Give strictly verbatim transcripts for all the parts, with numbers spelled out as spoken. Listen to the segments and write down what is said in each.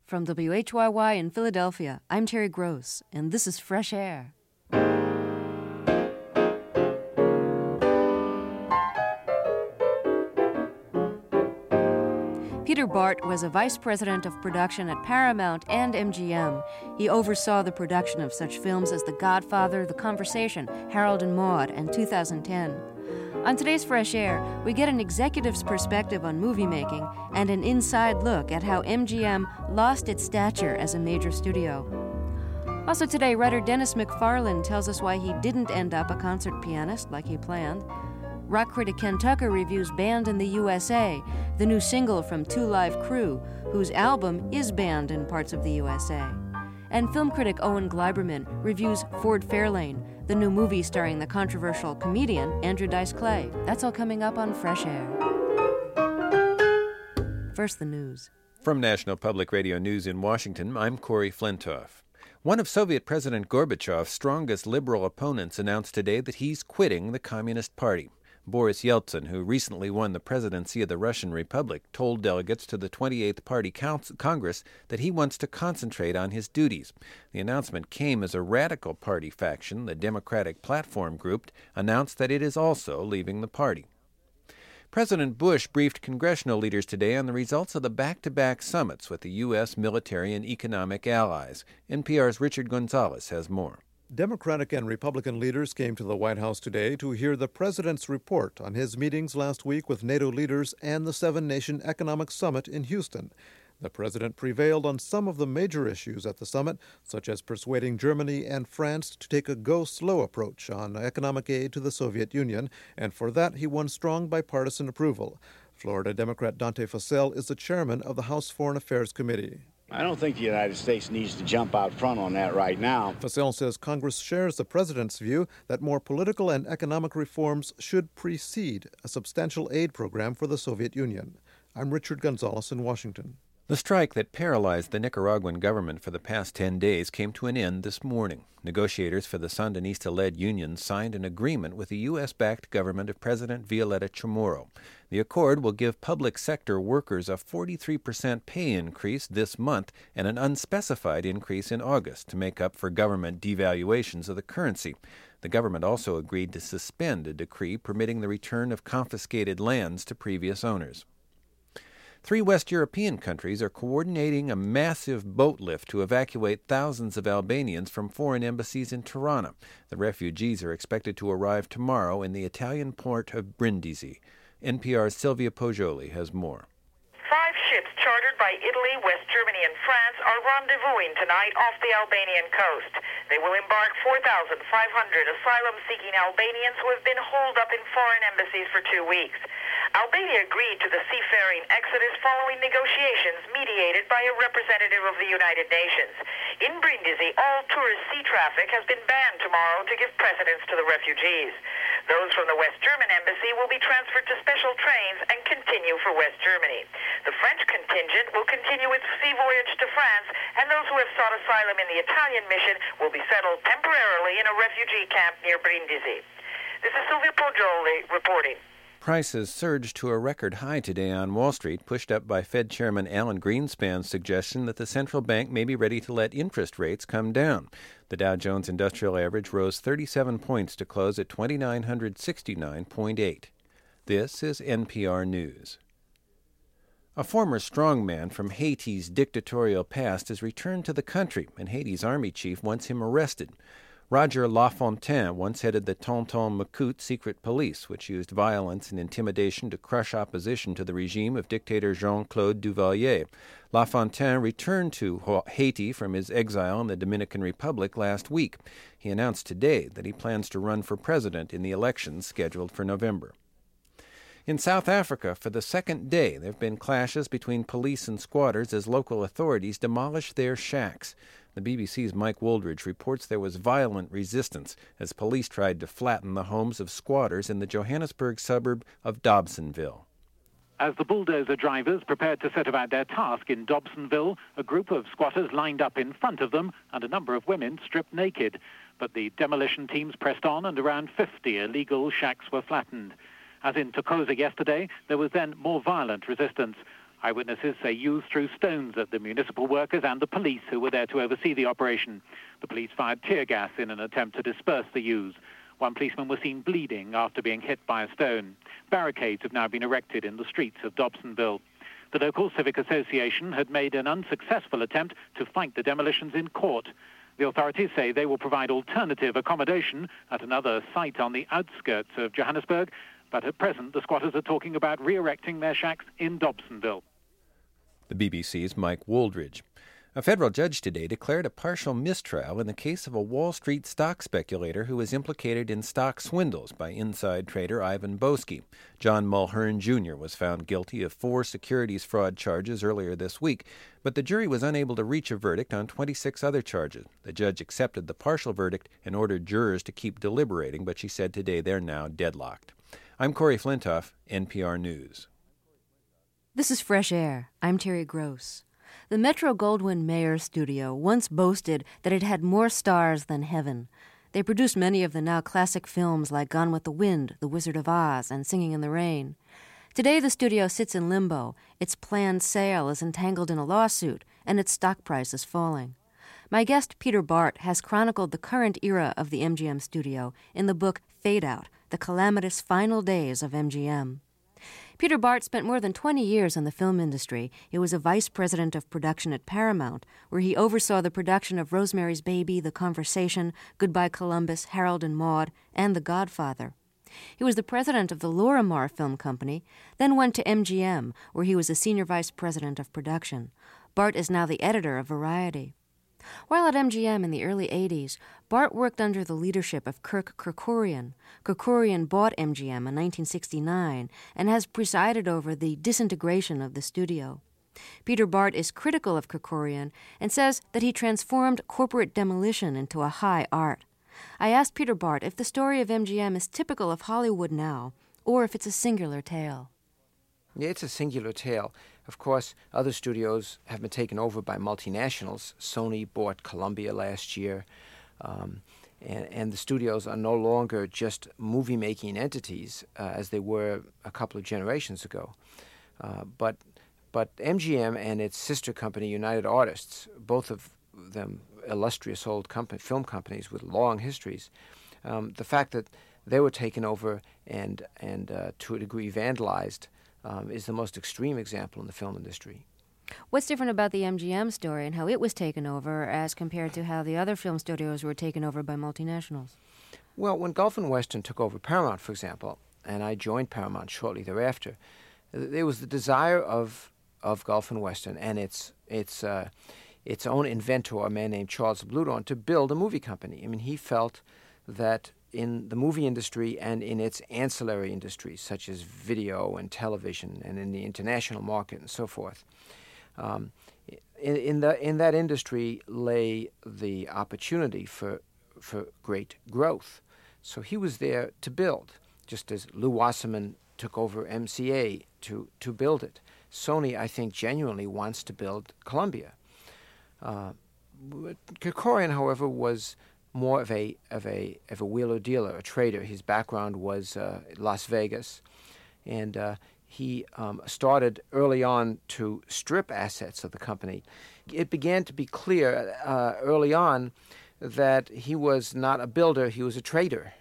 From W H Y Y in Philadelphia, I'm Terry Gross, and this is Fresh Air. Peter Bart was a vice president of production at Paramount and M G M. He oversaw the production of such films as The Godfather, The Conversation, Harold and Maude, and two thousand ten. On today's Fresh Air, we get an executive's perspective on movie making and an inside look at how M G M lost its stature as a major studio. Also today, writer Dennis McFarlane tells us why he didn't end up a concert pianist like he planned. Rock critic Ken Tucker reviews Banned in the U S A, the new single from Two Live Crew, whose album is banned in parts of the U S A. And film critic Owen Gleiberman reviews Ford Fairlane, the new movie starring the controversial comedian Andrew Dice Clay. That's all coming up on Fresh Air. First, the news. From National Public Radio News in Washington, I'm Corey Flintoff. One of Soviet President Gorbachev's strongest liberal opponents announced today that he's quitting the Communist Party. Boris Yeltsin, who recently won the presidency of the Russian Republic, told delegates to the twenty-eighth Party Congress that he wants to concentrate on his duties. The announcement came as a radical party faction, the Democratic Platform Group, announced that it is also leaving the party. President Bush briefed congressional leaders today on the results of the back-to-back summits with the U S military and economic allies. N P R's Richard Gonzalez has more. Democratic and Republican leaders came to the White House today to hear the president's report on his meetings last week with NATO leaders and the Seven-Nation Economic Summit in Houston. The president prevailed on some of the major issues at the summit, such as persuading Germany and France to take a go-slow approach on economic aid to the Soviet Union, and for that he won strong bipartisan approval. Florida Democrat Dante Fascell is the chairman of the House Foreign Affairs Committee. I don't think the United States needs to jump out front on that right now. Fascell says Congress shares the president's view that more political and economic reforms should precede a substantial aid program for the Soviet Union. I'm Richard Gonzalez in Washington. The strike that paralyzed the Nicaraguan government for the past ten days came to an end this morning. Negotiators for the Sandinista-led union signed an agreement with the U S-backed government of President Violeta Chamorro. The accord will give public sector workers a forty-three percent pay increase this month and an unspecified increase in August to make up for government devaluations of the currency. The government also agreed to suspend a decree permitting the return of confiscated lands to previous owners. Three West European countries are coordinating a massive boat lift to evacuate thousands of Albanians from foreign embassies in Tirana. The refugees are expected to arrive tomorrow in the Italian port of Brindisi. N P R's Sylvia Poggioli has more. Five ships chartered by Italy, West Germany, and France are rendezvousing tonight off the Albanian coast. They will embark four thousand five hundred asylum-seeking Albanians who have been holed up in foreign embassies for two weeks. Albania agreed to the seafaring exodus following negotiations mediated by a representative of the United Nations. In Brindisi, all tourist sea traffic has been banned tomorrow to give precedence to the refugees. Those from the West German embassy will be transferred to special trains and continue for West Germany. The French contingent will continue its sea voyage to France, and those who have sought asylum in the Italian mission will be settled temporarily in a refugee camp near Brindisi. This is Sylvia Poggioli reporting. Prices surged to a record high today on Wall Street, pushed up by Fed Chairman Alan Greenspan's suggestion that the central bank may be ready to let interest rates come down. The Dow Jones Industrial Average rose thirty-seven points to close at two thousand nine hundred sixty-nine point eight. This is N P R News. A former strongman from Haiti's dictatorial past has returned to the country, and Haiti's army chief wants him arrested. Roger Lafontaine once headed the Tonton Macoute secret police, which used violence and intimidation to crush opposition to the regime of dictator Jean-Claude Duvalier. Lafontaine returned to Haiti from his exile in the Dominican Republic last week. He announced today that he plans to run for president in the elections scheduled for November. In South Africa, for the second day, there have been clashes between police and squatters as local authorities demolish their shacks. The B B C's Mike Woldridge reports there was violent resistance as police tried to flatten the homes of squatters in the Johannesburg suburb of Dobsonville. As the bulldozer drivers prepared to set about their task in Dobsonville, a group of squatters lined up in front of them and a number of women stripped naked. But the demolition teams pressed on and around fifty illegal shacks were flattened. As in Tokoza yesterday, there was then more violent resistance. Eyewitnesses say youths threw stones at the municipal workers and the police who were there to oversee the operation. The police fired tear gas in an attempt to disperse the youths. One policeman was seen bleeding after being hit by a stone. Barricades have now been erected in the streets of Dobsonville. The local civic association had made an unsuccessful attempt to fight the demolitions in court. The authorities say they will provide alternative accommodation at another site on the outskirts of Johannesburg, but at present the squatters are talking about re-erecting their shacks in Dobsonville. The B B C's Mike Wooldridge. A federal judge today declared a partial mistrial in the case of a Wall Street stock speculator who was implicated in stock swindles by inside trader Ivan Boesky. John Mulhern Junior was found guilty of four securities fraud charges earlier this week, but the jury was unable to reach a verdict on twenty-six other charges. The judge accepted the partial verdict and ordered jurors to keep deliberating, but she said today they're now deadlocked. I'm Corey Flintoff, N P R News. This is Fresh Air. I'm Terry Gross. The Metro-Goldwyn-Mayer studio once boasted that it had more stars than heaven. They produced many of the now classic films like Gone with the Wind, The Wizard of Oz, and Singing in the Rain. Today the studio sits in limbo. Its planned sale is entangled in a lawsuit, and its stock price is falling. My guest, Peter Bart, has chronicled the current era of the M G M studio in the book Fade Out, The Calamitous Final Days of M G M. Peter Bart spent more than twenty years in the film industry. He was a vice president of production at Paramount, where he oversaw the production of Rosemary's Baby, The Conversation, Goodbye Columbus, Harold and Maude, and The Godfather. He was the president of the Lorimar Film Company, then went to M G M, where he was a senior vice president of production. Bart is now the editor of Variety. While at M G M in the early eighties, Bart worked under the leadership of Kirk Kerkorian. Kerkorian bought M G M in nineteen sixty-nine and has presided over the disintegration of the studio. Peter Bart is critical of Kerkorian and says that he transformed corporate demolition into a high art. I asked Peter Bart if the story of M G M is typical of Hollywood now, or if it's a singular tale. Yeah, it's a singular tale. Of course, other studios have been taken over by multinationals. Sony bought Columbia last year, um, and, and the studios are no longer just movie-making entities uh, as they were a couple of generations ago. Uh, but but M G M and its sister company, United Artists, both of them illustrious old company, film companies with long histories, um, the fact that they were taken over and, and uh, to a degree vandalized Um, is the most extreme example in the film industry. What's different about the M G M story and how it was taken over as compared to how the other film studios were taken over by multinationals? Well, when Gulf and Western took over Paramount, for example, and I joined Paramount shortly thereafter, there was the desire of of Gulf and Western and its its uh, its own inventor, a man named Charles Bluhdorn, to build a movie company. I mean, he felt that in the movie industry and in its ancillary industries, such as video and television, and in the international market and so forth, um, in, in, the, in that industry lay the opportunity for, for great growth. So he was there to build, just as Lew Wasserman took over M C A to, to build it. Sony, I think, genuinely wants to build Columbia. Uh, Kerkorian, however, was more of a of a of a wheeler dealer, a trader. His background was uh, Las Vegas, and uh, he um, started early on to strip assets of the company. It began to be clear uh, early on that he was not a builder; he was a trader.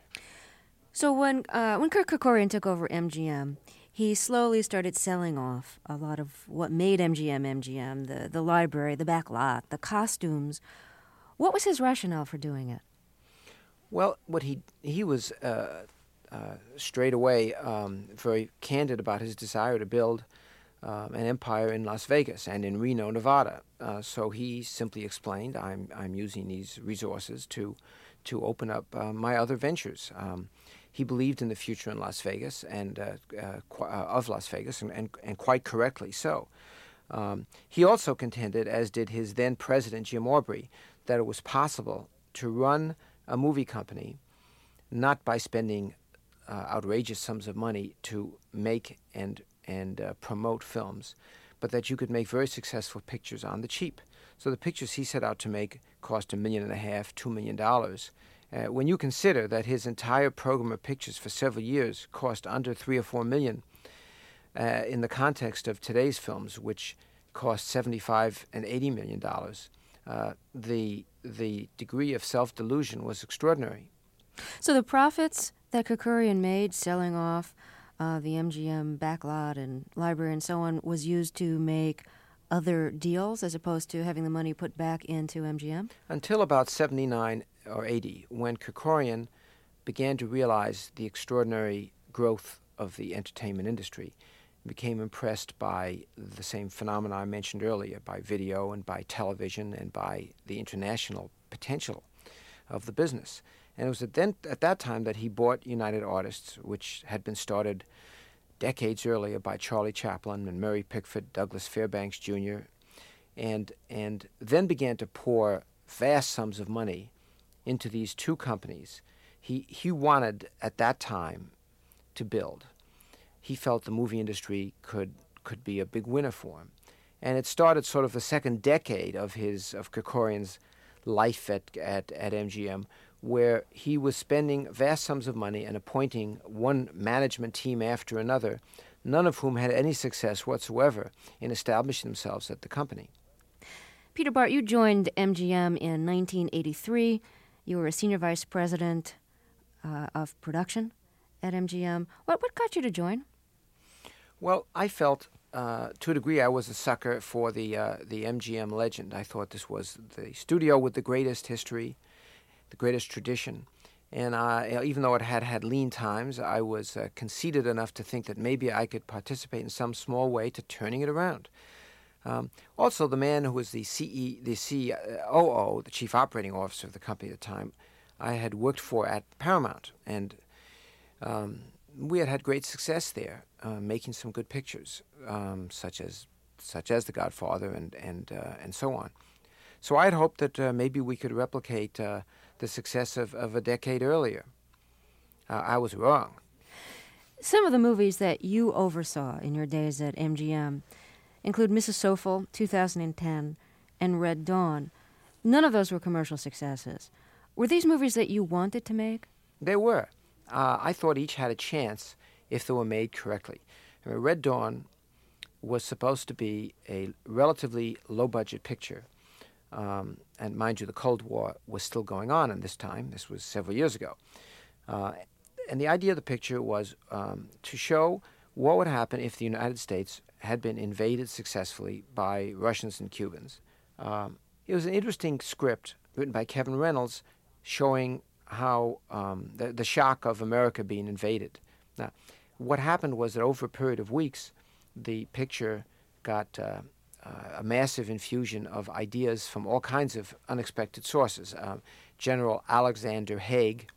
So when uh, when Kirk Kerkorian took over M G M, he slowly started selling off a lot of what made M G M M G M: the the library, the back lot, the costumes. What was his rationale for doing it? Well, what he he was uh, uh, straight away um, very candid about his desire to build um, an empire in Las Vegas and in Reno, Nevada. Uh, so he simply explained, "I'm I'm using these resources to to open up uh, my other ventures." Um, he believed in the future in Las Vegas and uh, uh, qu- uh, of Las Vegas, and, and and quite correctly so. Um, he also contended, as did his then president Jim Aubrey, that it was possible to run a movie company not by spending uh, outrageous sums of money to make and and uh, promote films, but that you could make very successful pictures on the cheap. So the pictures he set out to make cost a million and a half, two million dollars. Uh, when you consider that his entire program of pictures for several years cost under three or four million, uh, in the context of today's films, which cost seventy-five and eighty million dollars, uh, the the degree of self-delusion was extraordinary. So the profits that Kerkorian made selling off uh, the M G M backlot and library and so on was used to make other deals as opposed to having the money put back into M G M? Until about seventy-nine or eighty, when Kerkorian began to realize the extraordinary growth of the entertainment industry, became impressed by the same phenomena I mentioned earlier, by video and by television and by the international potential of the business. And it was at, then, at that time that he bought United Artists, which had been started decades earlier by Charlie Chaplin and Murray Pickford, Douglas Fairbanks Junior, and, and then began to pour vast sums of money into these two companies he, he wanted at that time to build. He felt the movie industry could could be a big winner for him. And it started sort of the second decade of his of Kerkorian's life at, at, at M G M, where he was spending vast sums of money and appointing one management team after another, none of whom had any success whatsoever in establishing themselves at the company. Peter Bart, you joined M G M in nineteen eighty-three. You were a senior vice president uh, of production at M G M. What, what got you to join? Well, I felt, uh, to a degree, I was a sucker for the uh, the M G M legend. I thought this was the studio with the greatest history, the greatest tradition. And uh, even though it had had lean times, I was uh, conceited enough to think that maybe I could participate in some small way to turning it around. Um, also, the man who was the C E, the C O O, the chief operating officer of the company at the time, I had worked for at Paramount, and um, we had had great success there, uh, making some good pictures, um, such as such as The Godfather and and uh, and so on. So I had hoped that uh, maybe we could replicate uh, the success of, of a decade earlier. Uh, I was wrong. Some of the movies that you oversaw in your days at M G M include Missus Sophel, two thousand ten, and Red Dawn. None of those were commercial successes. Were these movies that you wanted to make? They were. Uh, I thought each had a chance if they were made correctly. I mean, Red Dawn was supposed to be a relatively low-budget picture. Um, and mind you, the Cold War was still going on at this time. This was several years ago. Uh, and the idea of the picture was um, to show what would happen if the United States had been invaded successfully by Russians and Cubans. Um, it was an interesting script written by Kevin Reynolds showing how um, the, the shock of America being invaded. Now, what happened was that over a period of weeks, the picture got uh, uh, a massive infusion of ideas from all kinds of unexpected sources. Um, General Alexander Haig,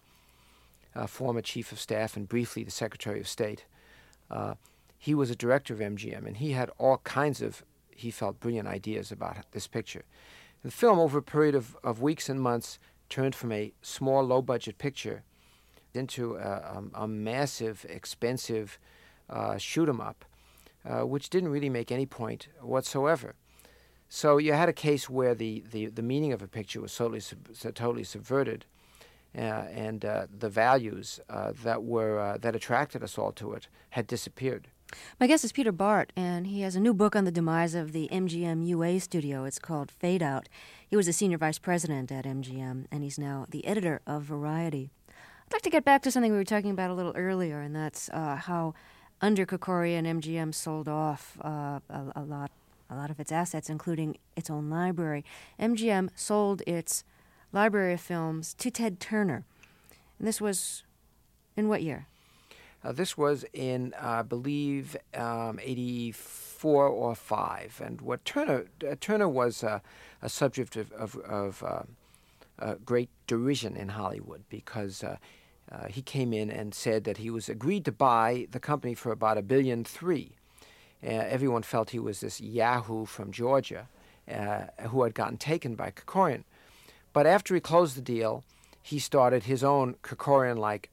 uh, former chief of staff and briefly the Secretary of State, uh, he was a director of M G M, and he had all kinds of, he felt, brilliant ideas about this picture. The film, over a period of, of weeks and months, turned from a small, low-budget picture into a, a, a massive, expensive uh, shoot-'em-up, uh, which didn't really make any point whatsoever. So you had a case where the, the, the meaning of a picture was totally, sub, totally subverted, uh, and uh, the values uh, that were uh, that attracted us all to it had disappeared. My guest is Peter Bart, and he has a new book on the demise of the M G M U A studio. It's called Fade Out. He was a senior vice president at M G M, and he's now the editor of Variety. I'd like to get back to something we were talking about a little earlier, and that's uh, how under Kerkorian, M G M sold off uh, a, a lot, a lot of its assets, including its own library. M G M sold its library of films to Ted Turner, and this was in what year? Uh, this was in, uh, I believe, um, eighty-four or five. And what Turner uh, Turner was uh, a subject of, of, of uh, uh, great derision in Hollywood because uh, uh, he came in and said that he was agreed to buy the company for about a billion three. Uh, everyone felt he was this yahoo from Georgia uh, who had gotten taken by Kerkorian. But after he closed the deal, he started his own Kerkorian-like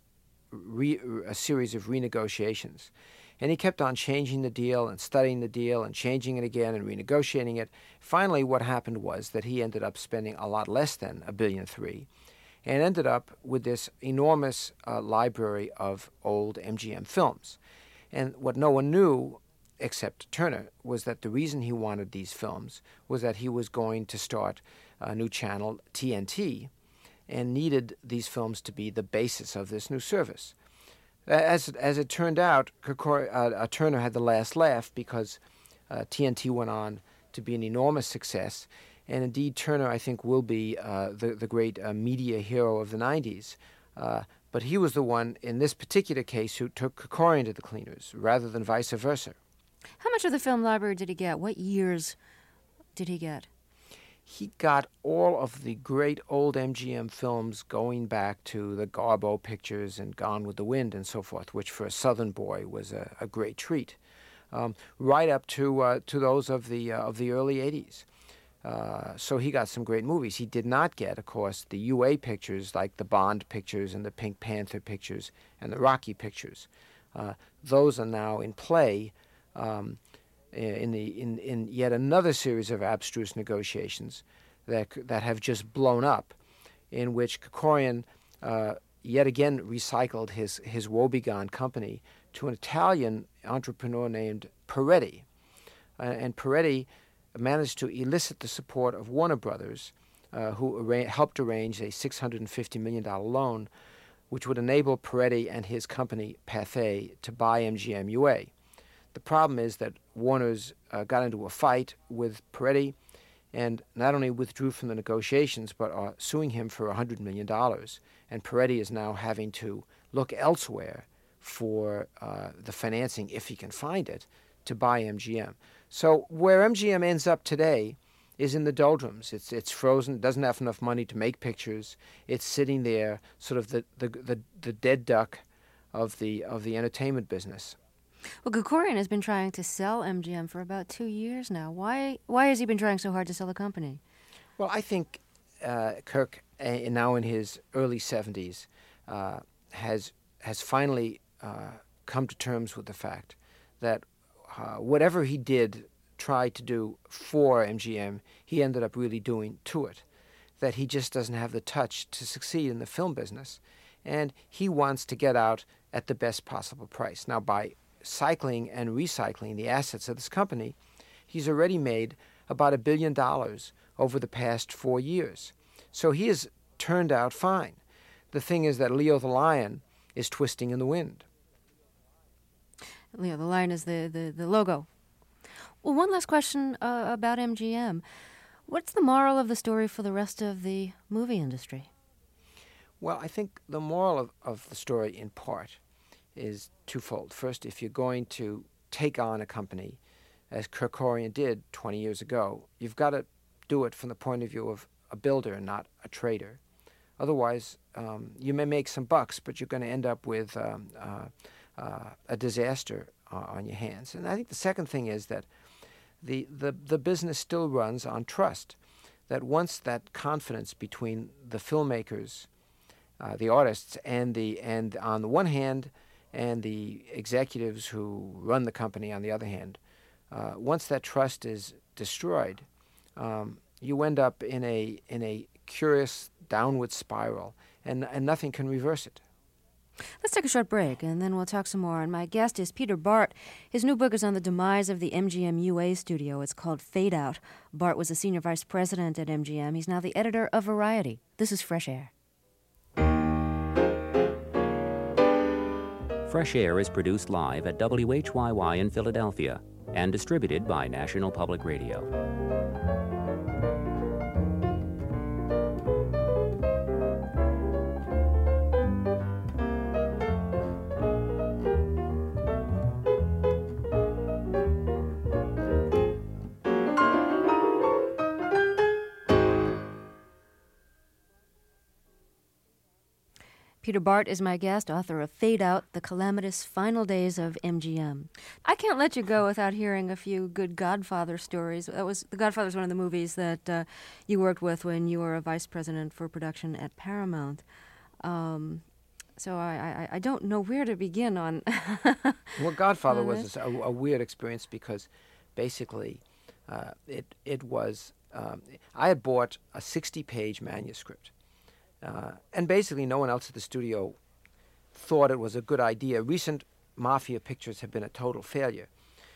Re, a series of renegotiations. And he kept on changing the deal and studying the deal and changing it again and renegotiating it. Finally, what happened was that he ended up spending a lot less than a billion three and ended up with this enormous uh, library of old M G M films. And what no one knew except Turner, was that the reason he wanted these films was that he was going to start a new channel, T N T, and needed these films to be the basis of this new service. As, as it turned out, Kokor, uh, uh, Turner had the last laugh because uh, T N T went on to be an enormous success. And indeed, Turner, I think, will be uh, the, the great uh, media hero of the nineties. Uh, but he was the one, in this particular case, who took Kerkorian to the cleaners, rather than vice versa. How much of the film library did he get? What years did he get? He got all of the great old M G M films going back to the Garbo pictures and Gone with the Wind and so forth, which for a Southern boy was a, a great treat, um, right up to uh, to those of the uh, of the early eighties. Uh, so he got some great movies. He did not get, of course, the U A pictures like the Bond pictures and the Pink Panther pictures and the Rocky pictures. Uh, those are now in play um, in the in, in yet another series of abstruse negotiations that that have just blown up, in which Kerkorian uh, yet again recycled his his woebegone company to an Italian entrepreneur named Peretti, uh, and Peretti managed to elicit the support of Warner Brothers, uh, who arra- helped arrange a six hundred fifty million dollars loan, which would enable Peretti and his company, Pathé, to buy M G M U A. The problem is that Warner's uh, got into a fight with Peretti and not only withdrew from the negotiations, but are suing him for one hundred million dollars. And Peretti is now having to look elsewhere for uh, the financing, if he can find it, to buy M G M. So where M G M ends up today is in the doldrums. It's it's frozen, doesn't have enough money to make pictures. It's sitting there, sort of the, the, the, the dead duck of the of the entertainment business. Well, Kerkorian has been trying to sell M G M for about two years now. Why why has he been trying so hard to sell the company? Well, I think uh, Kirk, uh, now in his early seventies, uh, has has finally uh, come to terms with the fact that uh, whatever he did, tried to do for M G M, he ended up really doing to it. That he just doesn't have the touch to succeed in the film business, and he wants to get out at the best possible price. Now, by cycling and recycling the assets of this company, he's already made about a billion dollars over the past four years. So he has turned out fine. The thing is that Leo the Lion is twisting in the wind. Leo the Lion is the, the, the logo. Well, one last question uh, about M G M. What's the moral of the story for the rest of the movie industry? Well, I think the moral of, of the story, in part, is twofold. First, if you're going to take on a company, as Kerkorian did twenty years ago, you've got to do it from the point of view of a builder and not a trader. Otherwise, um, you may make some bucks, but you're going to end up with um, uh, uh, a disaster uh, on your hands. And I think the second thing is that the, the, the business still runs on trust, that once that confidence between the filmmakers, uh, the artists, and the and on the one hand, and the executives who run the company on the other hand, uh, once that trust is destroyed, um, you end up in a in a curious downward spiral, and, and nothing can reverse it. Let's take a short break, and then we'll talk some more. And my guest is Peter Bart. His new book is on the demise of the M G M U A studio. It's called Fade Out. Bart was a senior vice president at M G M. He's now the editor of Variety. This is Fresh Air. Fresh Air is produced live at W H Y Y in Philadelphia and distributed by National Public Radio. Peter Bart is my guest, author of Fade Out, The Calamitous Final Days of M G M. I can't let you go without hearing a few good Godfather stories. That was The Godfather is one of the movies that uh, you worked with when you were a vice president for production at Paramount. Um, so I, I, I don't know where to begin on. Well, Godfather on was a, a weird experience because basically uh, it it was um, I had bought a sixty-page manuscript. Uh, and basically no one else at the studio thought it was a good idea. Recent Mafia pictures have been a total failure.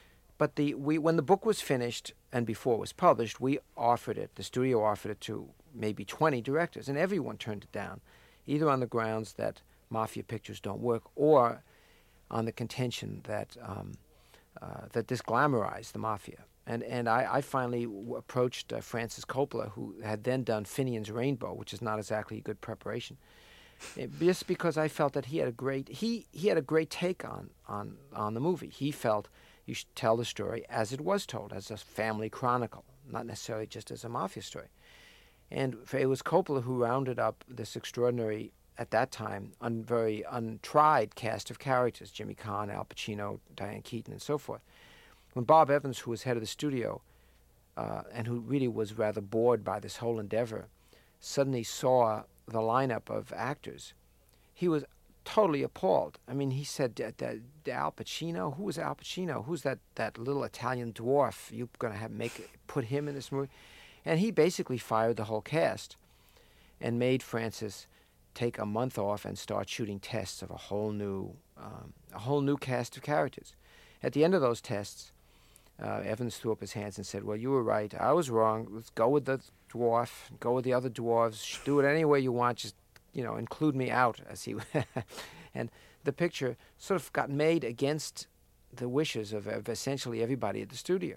but the we when the book was finished and before it was published, we offered it. The studio offered it to maybe twenty directors, and everyone turned it down, either on the grounds that mafia pictures don't work, or on the contention that um, uh, that this glamorized the mafia. And and I, I finally w- approached uh, Francis Coppola, who had then done Finian's Rainbow, which is not exactly a good preparation, it, just because I felt that he had a great he, he had a great take on, on on the movie. He felt you should tell the story as it was told, as a family chronicle, not necessarily just as a mafia story. And it was Coppola who rounded up this extraordinary, at that time, un, very untried cast of characters: Jimmy Caan, Al Pacino, Diane Keaton, and so forth. When Bob Evans, who was head of the studio, uh, and who really was rather bored by this whole endeavor, suddenly saw the lineup of actors, he was totally appalled. I mean, he said, d- d- d- Al Pacino? Who is Al Pacino? Who's that, that little Italian dwarf? You're going to have make put him in this movie? And he basically fired the whole cast and made Francis take a month off and start shooting tests of a whole new, um, a whole new cast of characters. At the end of those tests, Uh, Evans threw up his hands and said, well, you were right. I was wrong. Let's go with the dwarf. Go with the other dwarves. Do it any way you want. Just, you know, include me out, as he... And the picture sort of got made against the wishes of, of essentially everybody at the studio.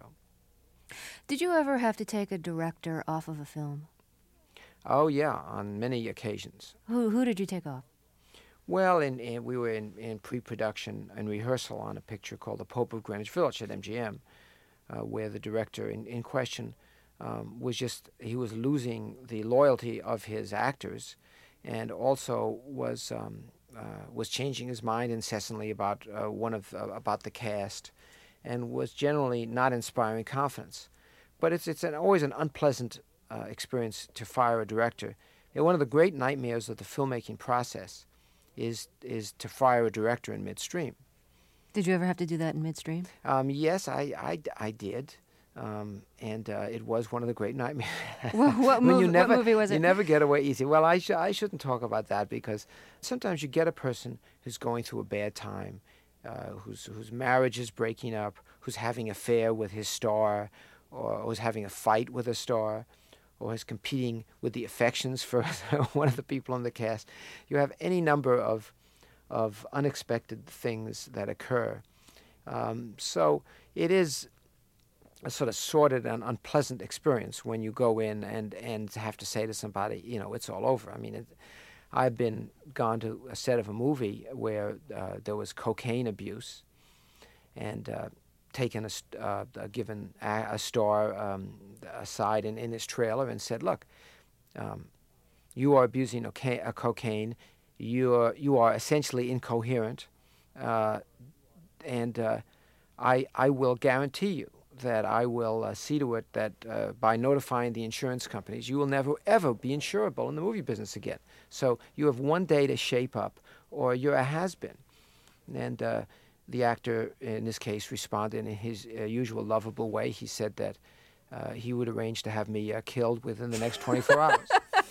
Did you ever have to take a director off of a film? Oh, yeah, on many occasions. Who who did you take off? Well, in, in, we were in, in pre-production and rehearsal on a picture called The Pope of Greenwich Village at M G M. Uh, where the director in, in question um, was just, he was losing the loyalty of his actors, and also was um, uh, was changing his mind incessantly about uh, one of uh, about the cast, and was generally not inspiring confidence. But it's it's an, always an unpleasant uh, experience to fire a director. And one of the great nightmares of the filmmaking process is is to fire a director in midstream. Did you ever have to do that in midstream? Um, yes, I, I, I did, um, and uh, it was one of the great nightmares. What, what, I mean, movie, you never, what movie was it? You never get away easy. Well, I, sh- I shouldn't talk about that, because sometimes you get a person who's going through a bad time, uh, whose whose marriage is breaking up, who's having an affair with his star, or who's having a fight with a star, or is competing with the affections for one of the people on the cast. You have any number of of unexpected things that occur. Um, so it is a sort of sordid and unpleasant experience when you go in and, and have to say to somebody, you know, it's all over. I mean, it, I've been gone to a set of a movie where uh, there was cocaine abuse, and uh, taken a, uh, given a, a star um, aside in, in his trailer and said, look, um, you are abusing okay, uh, cocaine. You are, you are essentially incoherent, uh, and uh, I, I will guarantee you that I will uh, see to it that uh, by notifying the insurance companies, you will never, ever be insurable in the movie business again. So you have one day to shape up, or you're a has-been. And uh, the actor, in this case, responded in his uh, usual lovable way. He said that uh, he would arrange to have me uh, killed within the next twenty-four hours.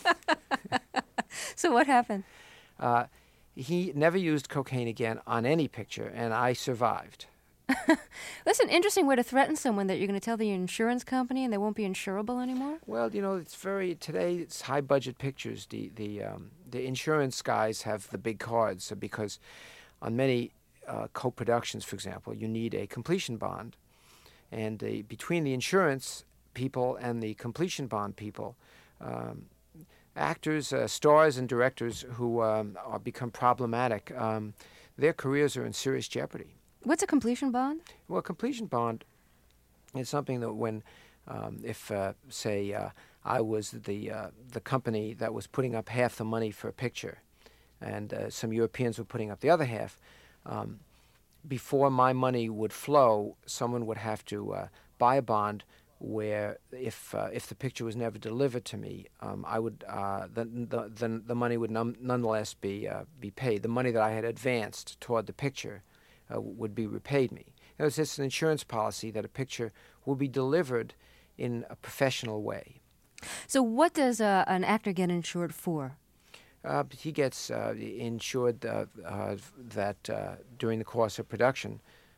So what happened? Uh, he never used cocaine again on any picture, and I survived. That's an interesting way to threaten someone, that you're going to tell the insurance company and they won't be insurable anymore? Well, you know, it's very, today it's high-budget pictures. The the um, the insurance guys have the big cards, because on many uh, co-productions, for example, you need a completion bond. And uh, between the insurance people and the completion bond people, um, actors, uh, stars, and directors who um, are become problematic, um, their careers are in serious jeopardy. What's a completion bond? Well, completion bond is something that when, um, if, uh, say, uh, I was the uh, the company that was putting up half the money for a picture, and uh, some Europeans were putting up the other half, um, before my money would flow, someone would have to uh, buy a bond where if uh, if the picture was never delivered to me, um, I would uh, the, the the the money would num- nonetheless be uh, be paid. The money that I had advanced toward the picture uh, would be repaid me. It was just an insurance policy that a picture will be delivered in a professional way. So what does uh, an actor get insured for? Uh, he gets uh, insured uh, uh, that uh, during the course of production,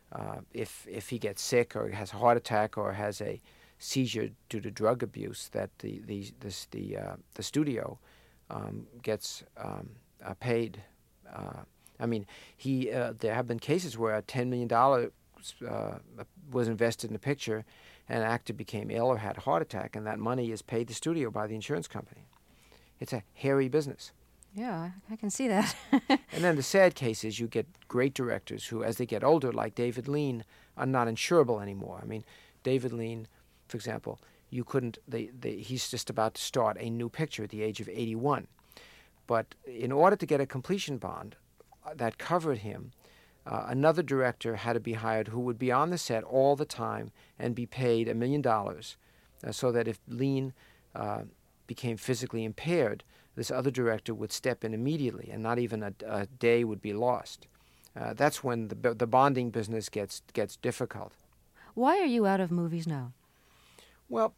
uh, if if he gets sick or has a heart attack or has a seizure due to drug abuse, that the the this, the uh, the studio um, gets um, uh, paid. Uh, I mean, he uh, there have been cases where ten million dollars uh, was invested in a picture, and an actor became ill or had a heart attack, and that money is paid the studio by the insurance company. It's a hairy business. Yeah, I can see that. And then the sad case is you get great directors who, as they get older, like David Lean, are not insurable anymore. I mean, David Lean, for example, you couldn't, they, they, he's just about to start a new picture at the age of eighty-one. But in order to get a completion bond that covered him, uh, another director had to be hired who would be on the set all the time and be paid a million dollars uh, so that if Lean uh, became physically impaired, this other director would step in immediately and not even a, a day would be lost. Uh, that's when the, the bonding business gets gets difficult. Why are you out of movies now? Well,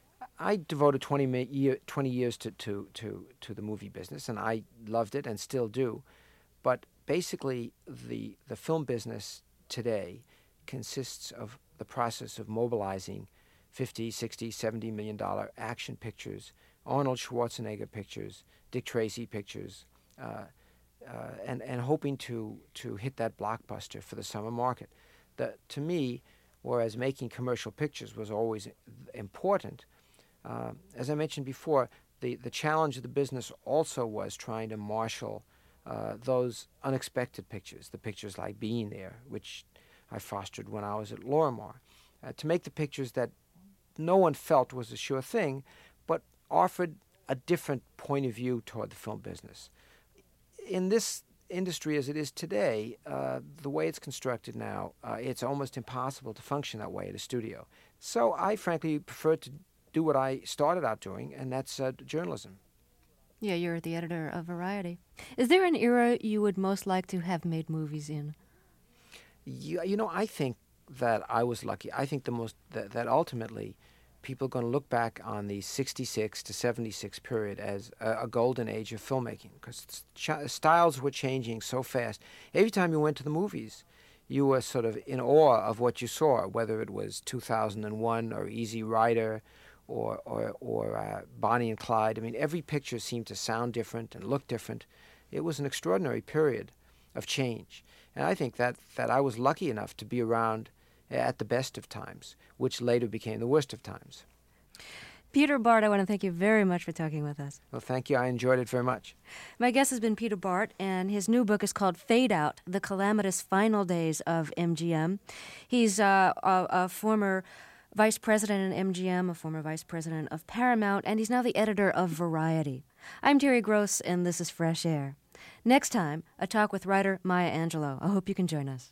I devoted twenty, year, twenty years to, to, to, to the movie business, and I loved it and still do. But basically, the, the film business today consists of the process of mobilizing fifty, sixty, seventy million dollar action pictures, Arnold Schwarzenegger pictures, Dick Tracy pictures, uh, uh, and, and hoping to, to hit that blockbuster for the summer market. The, to me, whereas making commercial pictures was always important, uh, as I mentioned before, the, the challenge of the business also was trying to marshal uh, those unexpected pictures, the pictures like Being There, which I fostered when I was at Lorimar, uh, to make the pictures that no one felt was a sure thing, but offered a different point of view toward the film business. In this industry as it is today, uh, the way it's constructed now, uh, it's almost impossible to function that way at a studio. So I frankly prefer to do what I started out doing, and that's uh, journalism. Yeah, you're the editor of Variety. Is there an era you would most like to have made movies in? You, you know, I think that I was lucky. I think the most that, that ultimately people are going to look back on the sixty-six to seventy-six period as a, a golden age of filmmaking, because ch- styles were changing so fast. Every time you went to the movies, you were sort of in awe of what you saw, whether it was two thousand one or Easy Rider or or, or uh, Bonnie and Clyde. I mean, every picture seemed to sound different and look different. It was an extraordinary period of change. And I think that, that I was lucky enough to be around at the best of times, which later became the worst of times. Peter Bart, I want to thank you very much for talking with us. Well, thank you. I enjoyed it very much. My guest has been Peter Bart, and his new book is called Fade Out, The Calamitous Final Days of M G M. He's uh, a, a former vice president at M G M, a former vice president of Paramount, and he's now the editor of Variety. I'm Terry Gross, and this is Fresh Air. Next time, a talk with writer Maya Angelou. I hope you can join us.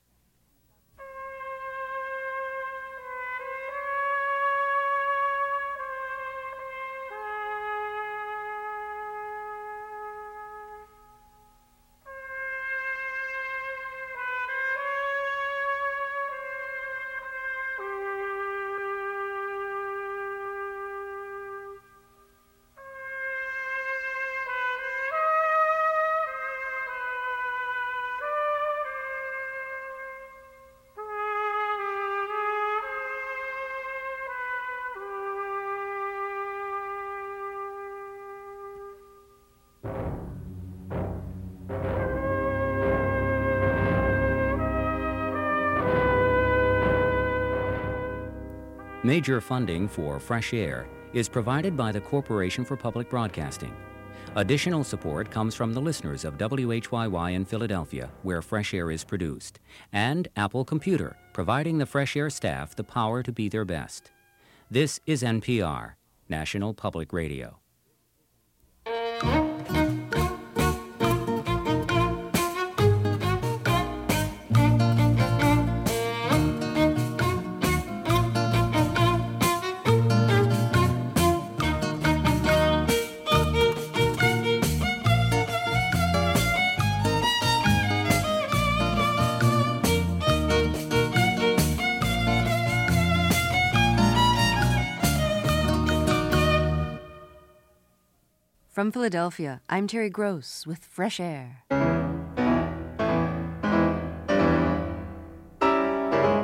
Major funding for Fresh Air is provided by the Corporation for Public Broadcasting. Additional support comes from the listeners of W H Y Y in Philadelphia, where Fresh Air is produced, and Apple Computer, providing the Fresh Air staff the power to be their best. This is N P R, National Public Radio. From Philadelphia, I'm Terry Gross with Fresh Air.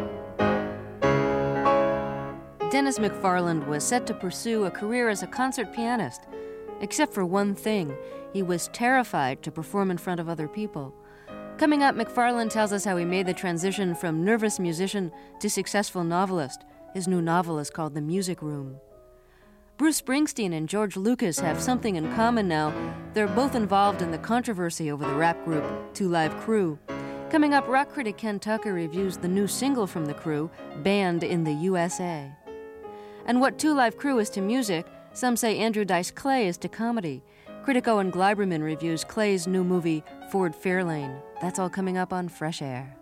Dennis McFarland was set to pursue a career as a concert pianist, except for one thing. He was terrified to perform in front of other people. Coming up, McFarland tells us how he made the transition from nervous musician to successful novelist. His new novel is called The Music Room. Bruce Springsteen and George Lucas have something in common now. They're both involved in the controversy over the rap group Two Live Crew. Coming up, rock critic Ken Tucker reviews the new single from the crew, Banned in the U S A. And what Two Live Crew is to music, some say Andrew Dice Clay is to comedy. Critic Owen Gleiberman reviews Clay's new movie, Ford Fairlane. That's all coming up on Fresh Air.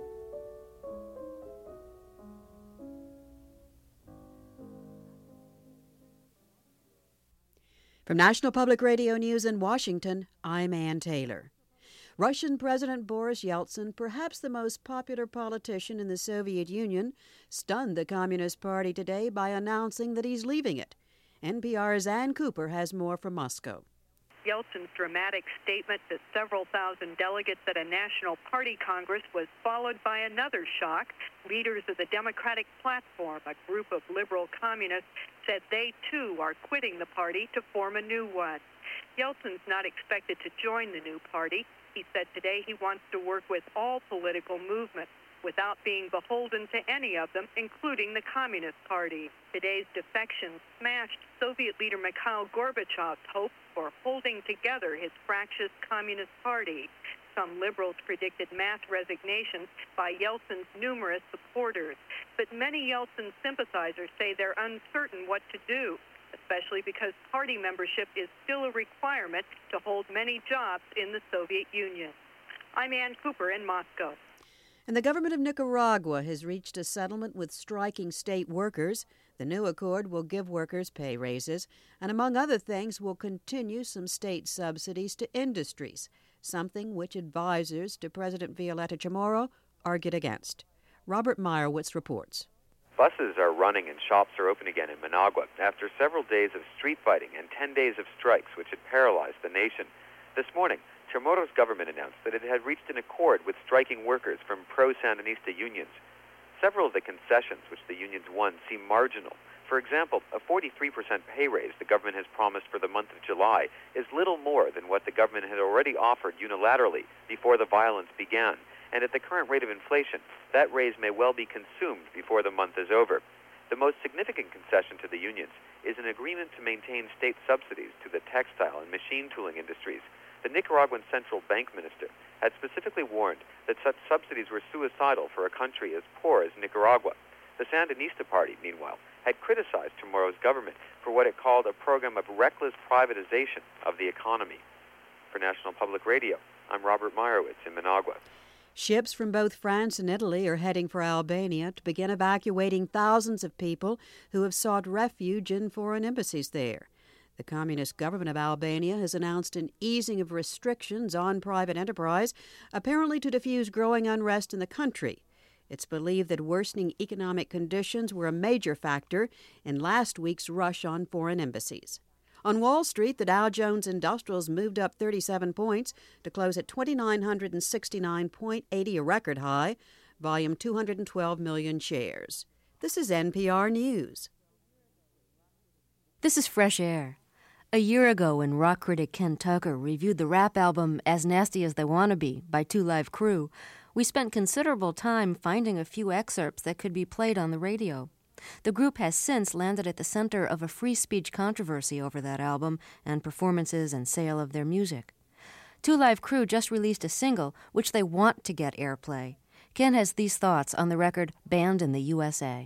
From National Public Radio News in Washington, I'm Ann Taylor. Russian President Boris Yeltsin, perhaps the most popular politician in the Soviet Union, stunned the Communist Party today by announcing that he's leaving it. N P R's Ann Cooper has more from Moscow. Yeltsin's dramatic statement to several thousand delegates at a National Party Congress was followed by another shock. Leaders of the Democratic Platform, a group of liberal communists, said they too are quitting the party to form a new one. Yeltsin's not expected to join the new party. He said today he wants to work with all political movements without being beholden to any of them, including the Communist Party. Today's defection smashed Soviet leader Mikhail Gorbachev's hope for holding together his fractious Communist Party. Some liberals predicted mass resignations by Yeltsin's numerous supporters, but many Yeltsin sympathizers say they're uncertain what to do, especially because party membership is still a requirement to hold many jobs in the Soviet Union. I'm Ann Cooper in Moscow. And the government of Nicaragua has reached a settlement with striking state workers. The new accord will give workers pay raises and, among other things, will continue some state subsidies to industries, something which advisors to President Violeta Chamorro argued against. Robert Meyerowitz reports. Buses are running and shops are open again in Managua after several days of street fighting and ten days of strikes which had paralyzed the nation. This morning, Chamorro's government announced that it had reached an accord with striking workers from pro-Sandinista unions. Several of the concessions which the unions won seem marginal. For example, a forty-three percent pay raise the government has promised for the month of July is little more than what the government had already offered unilaterally before the violence began. And at the current rate of inflation, that raise may well be consumed before the month is over. The most significant concession to the unions is an agreement to maintain state subsidies to the textile and machine tooling industries. The Nicaraguan central bank minister had specifically warned that such subsidies were suicidal for a country as poor as Nicaragua. The Sandinista party, meanwhile, had criticized Chamorro's government for what it called a program of reckless privatization of the economy. For National Public Radio, I'm Robert Meyerowitz in Managua. Ships from both France and Italy are heading for Albania to begin evacuating thousands of people who have sought refuge in foreign embassies there. The communist government of Albania has announced an easing of restrictions on private enterprise, apparently to diffuse growing unrest in the country. It's believed that worsening economic conditions were a major factor in last week's rush on foreign embassies. On Wall Street, the Dow Jones Industrials moved up thirty-seven points to close at two thousand nine hundred sixty-nine point eight zero, a record high, volume two hundred twelve million shares. This is N P R News. This is Fresh Air. A year ago, when rock critic Ken Tucker reviewed the rap album As Nasty as They Wanna Be by Two Live Crew, we spent considerable time finding a few excerpts that could be played on the radio. The group has since landed at the center of a free speech controversy over that album and performances and sale of their music. Two Live Crew just released a single which they want to get airplay. Ken has these thoughts on the record Banned in the U S A.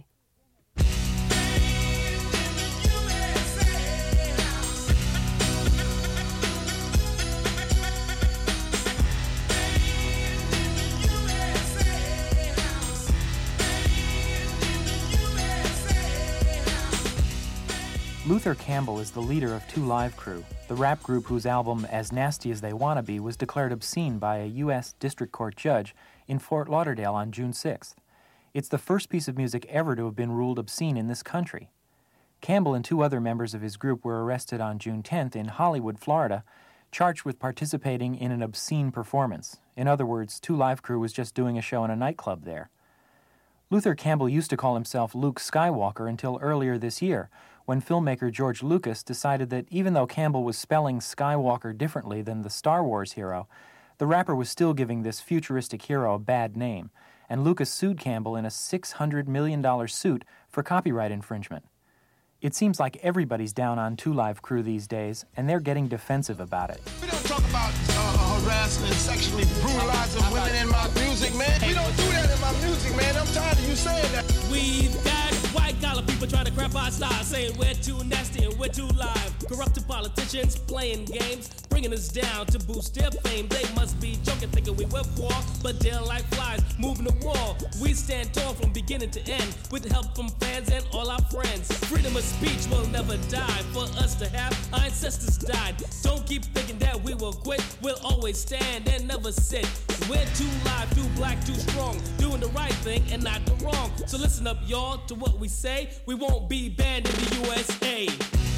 Luther Campbell is the leader of Two Live Crew, the rap group whose album As Nasty as They Wanna Be was declared obscene by a U S District Court judge in Fort Lauderdale on June sixth. It's the first piece of music ever to have been ruled obscene in this country. Campbell and two other members of his group were arrested on June tenth in Hollywood, Florida, charged with participating in an obscene performance. In other words, Two Live Crew was just doing a show in a nightclub there. Luther Campbell used to call himself Luke Skywalker until earlier this year, when filmmaker George Lucas decided that even though Campbell was spelling Skywalker differently than the Star Wars hero, the rapper was still giving this futuristic hero a bad name, and Lucas sued Campbell in a six hundred million dollars suit for copyright infringement. It seems like everybody's down on Two Live Crew these days, and they're getting defensive about it. We don't talk about uh, harassing and sexually brutalizing women in my music, man. We don't do that in my music, man. I'm tired of you saying that. We've got white-collar people trying to crap our style, saying we're too nasty and we're too live. Corrupted politicians playing games, bringing us down to boost their fame. They must be joking, thinking we were war, but they're like flies, moving the wall. We stand tall from beginning to end, with the help from fans and all our friends. Freedom of speech will never die. For us to have, our ancestors died. Don't keep thinking that we will quit. We'll always stand and never sit. We're too live, too black, too strong, doing the right thing and not the wrong. So listen up, y'all, to what we say. We won't be banned in the U S A.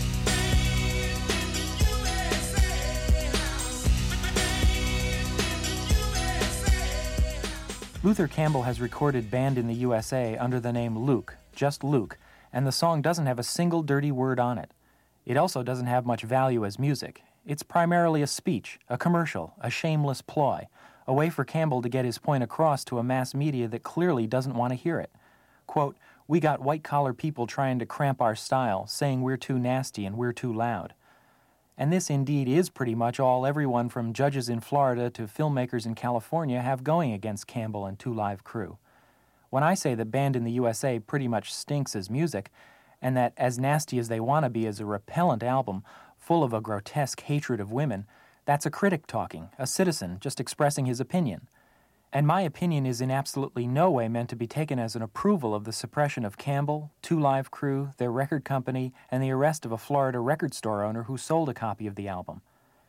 Luther Campbell has recorded Banned in the U S A under the name Luke, just Luke, and the song doesn't have a single dirty word on it. It also doesn't have much value as music. It's primarily a speech, a commercial, a shameless ploy, a way for Campbell to get his point across to a mass media that clearly doesn't want to hear it. Quote, "We got white-collar people trying to cramp our style, saying we're too nasty and we're too loud." And this indeed is pretty much all everyone from judges in Florida to filmmakers in California have going against Campbell and Two Live Crew. When I say that Banned in the U S A pretty much stinks as music, and that As Nasty as They Wanna Be is a repellent album full of a grotesque hatred of women, that's a critic talking, a citizen just expressing his opinion. And my opinion is in absolutely no way meant to be taken as an approval of the suppression of Campbell, Two Live Crew, their record company, and the arrest of a Florida record store owner who sold a copy of the album.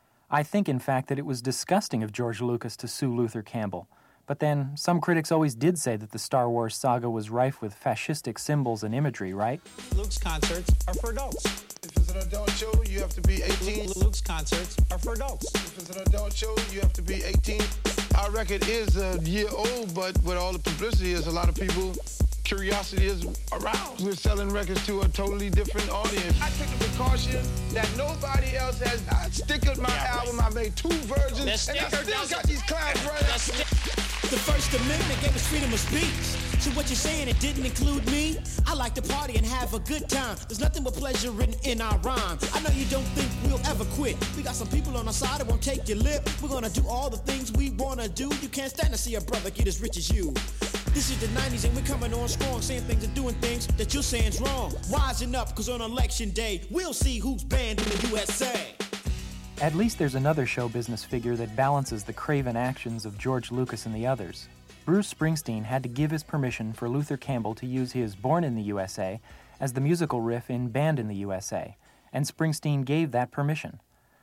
I think, in fact, that it was disgusting of George Lucas to sue Luther Campbell. But then, some critics always did say that the Star Wars saga was rife with fascistic symbols and imagery, right? Luke's concerts are for adults. If it's an adult show, you have to be eighteen. Luke's concerts are for adults. If it's an adult show, you have to be eighteen. Our record is a year old, but with all the publicity, is a lot of people, curiosity is aroused. We're selling records to a totally different audience. I took the precaution that nobody else has. I stickered my yeah, album. I made two versions, and I still got these clowns right now. The First Amendment gave us freedom of speech. So what you're saying, it didn't include me? I like to party and have a good time. There's nothing but pleasure written in our rhyme. I know you don't think we'll ever quit. We got some people on our side that won't take your lip. We're gonna do all the things we wanna do. You can't stand to see a brother get as rich as you. This is the nineties and we're coming on strong, saying things and doing things that you're saying's wrong. Wising up, cause on election day, we'll see who's banned in the U S A. At least there's another show business figure that balances the craven actions of George Lucas and the others. Bruce Springsteen had to give his permission for Luther Campbell to use his Born in the U S A as the musical riff in Banned in the U S A, and Springsteen gave that permission.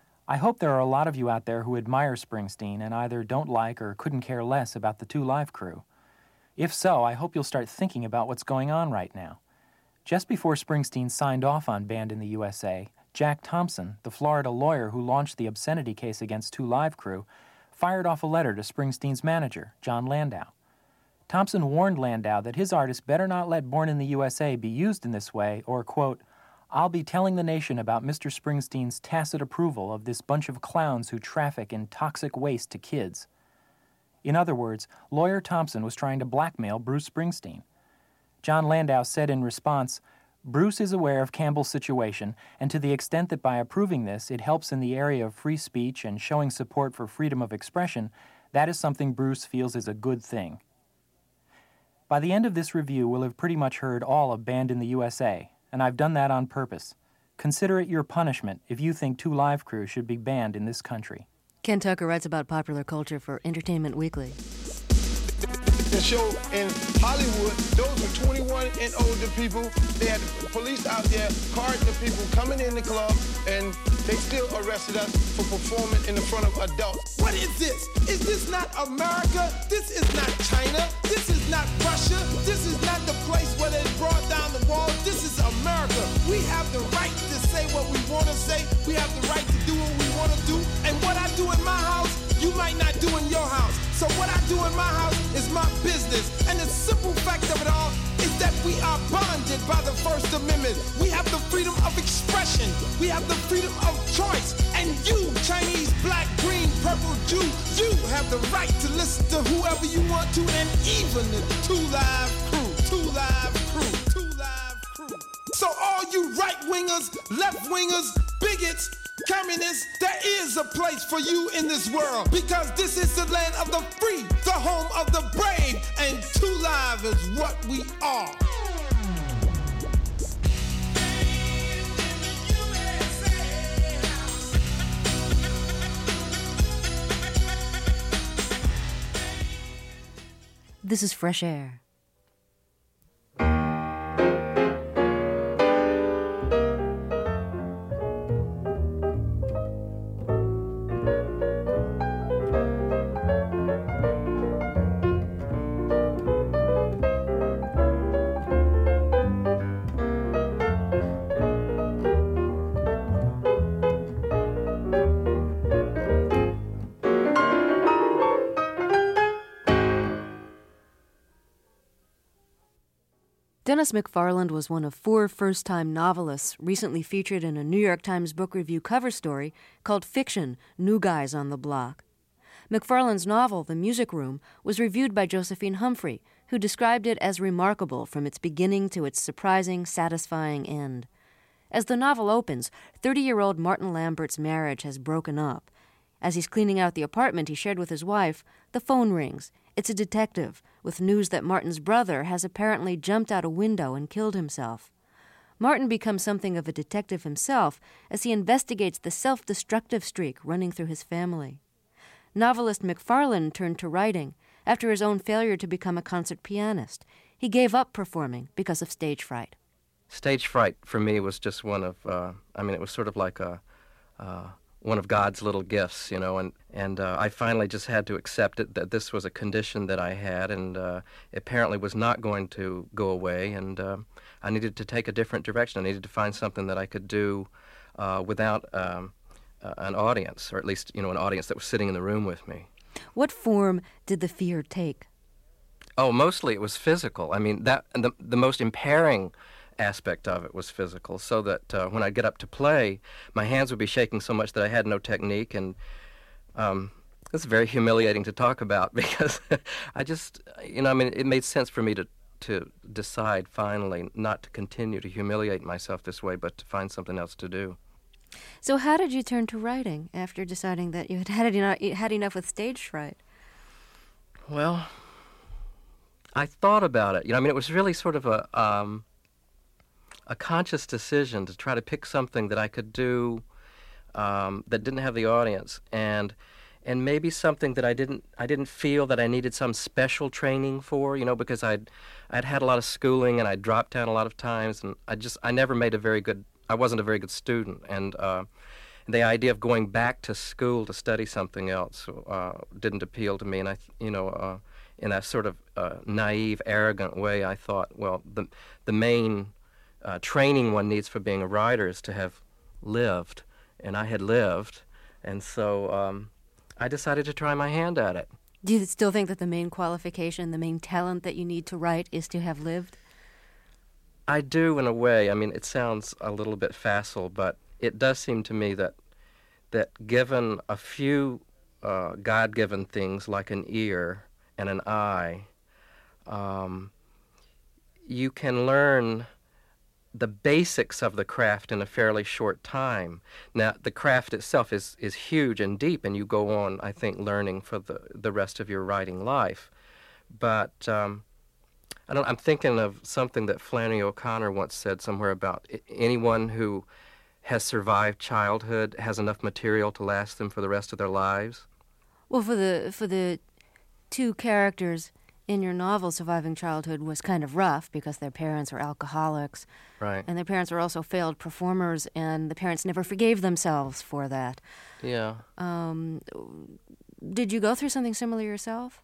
I hope there are a lot of you out there who admire Springsteen and either don't like or couldn't care less about the Two Live Crew. If so, I hope you'll start thinking about what's going on right now. Just before Springsteen signed off on Banned in the U S A, Jack Thompson, the Florida lawyer who launched the obscenity case against Two Live Crew, fired off a letter to Springsteen's manager, Jon Landau. Thompson warned Landau that his artist better not let Born in the U S A be used in this way, or, quote, "I'll be telling the nation about Mister Springsteen's tacit approval of this bunch of clowns who traffic in toxic waste to kids." In other words, lawyer Thompson was trying to blackmail Bruce Springsteen. Jon Landau said in response, "Bruce is aware of Campbell's situation, and to the extent that by approving this it helps in the area of free speech and showing support for freedom of expression, that is something Bruce feels is a good thing." By the end of this review, we'll have pretty much heard all of Banned in the U S A, and I've done that on purpose. Consider it your punishment if you think Two Live Crew should be banned in this country. Ken Tucker writes about popular culture for Entertainment Weekly. The show in Hollywood, those were twenty-one and older people. They had the police out there carding the people coming in the club, and they still arrested us for performing in the front of adults. What is this? Is this not America? This is not China. This is not Russia. This is not the place where they brought down the wall. This is America. We have the right to say what we want to say. We have the right to do what we want to do. And what I do in my house, you might not do in your house. So what I do in my house is my business. And the simple fact of it all We have the freedom of choice. And you, Chinese, black, green, purple, Jew, you have the right to listen to whoever you want to, and even the Two Live Crew, Two Live Crew, Two Live Crew. So all you right-wingers, left-wingers, bigots, communists, there is a place for you in this world, because this is the land of the free, the home of the brave, and Two Live is what we are. This is Fresh Air. Dennis McFarland was one of four first-time novelists recently featured in a New York Times Book Review cover story called Fiction, New Guys on the Block. McFarland's novel, The Music Room, was reviewed by Josephine Humphrey, who described it as remarkable from its beginning to its surprising, satisfying end. As the novel opens, thirty-year-old Martin Lambert's marriage has broken up. As he's cleaning out the apartment he shared with his wife, the phone rings. It's a detective, with news that Martin's brother has apparently jumped out a window and killed himself. Martin becomes something of a detective himself as he investigates the self-destructive streak running through his family. Novelist McFarland turned to writing after his own failure to become a concert pianist. He gave up performing because of stage fright. Stage fright for me was just one of, uh, I mean, it was sort of like a... Uh, one of God's little gifts, you know, and, and uh, I finally just had to accept it, that this was a condition that I had, and uh, apparently was not going to go away, and uh, I needed to take a different direction. I needed to find something that I could do uh, without um, uh, an audience, or at least, you know, an audience that was sitting in the room with me. What form did the fear take? Oh, mostly it was physical. I mean, that the, the most impairing aspect of it was physical, so that uh, when I'd get up to play, my hands would be shaking so much that I had no technique, and um, it's very humiliating to talk about, because I just, you know, I mean, it made sense for me to, to decide finally not to continue to humiliate myself this way, but to find something else to do. So how did you turn to writing after deciding that you had had enough, had enough with stage fright? Well, I thought about it. You know, I mean, it was really sort of a... Um, a conscious decision to try to pick something that I could do um, that didn't have the audience, and and maybe something that I didn't I didn't feel that I needed some special training for, you know, because I'd I'd had a lot of schooling and I dropped out a lot of times, and I just I never made a very good I wasn't a very good student, and uh, the idea of going back to school to study something else uh, didn't appeal to me, and I you know uh, in a sort of uh, naive, arrogant way, I thought, well, the the main Uh, training one needs for being a writer is to have lived, and I had lived, and so um, I decided to try my hand at it. Do you still think that the main qualification, the main talent that you need to write is to have lived? I do, in a way. I mean, it sounds a little bit facile, but it does seem to me that that given a few uh, God-given things like an ear and an eye, um, you can learn the basics of the craft in a fairly short time. Now, the craft itself is, is huge and deep, and you go on, I think, learning for the, the rest of your writing life. But um, I don't, I'm thinking of something that Flannery O'Connor once said somewhere about anyone who has survived childhood has enough material to last them for the rest of their lives. Well, for the for the two characters in your novel, surviving childhood was kind of rough because their parents were alcoholics. Right. And their parents were also failed performers, and the parents never forgave themselves for that. Yeah. Um, did you go through something similar yourself?